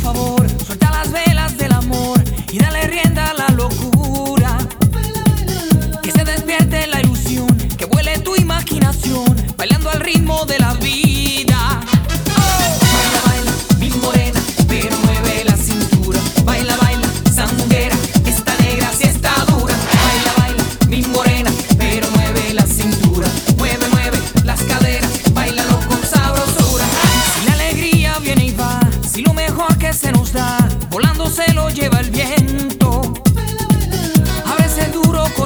favor, suelta las velas del amor y dale rienda a la locura. Que se despierte la ilusión, que vuele tu imaginación, bailando al ritmo de la vida. Baila, baila, mi morena, pero mueve la cintura. Baila, baila, sandunguera, está negra si está dura. Baila, baila, mi morena, pero mueve la cintura. Mueve, mueve las caderas, bailalo con sabrosura. Si la alegría viene y va, si lo mejor que se nos da, volando se lo lleva el viento. A veces duro con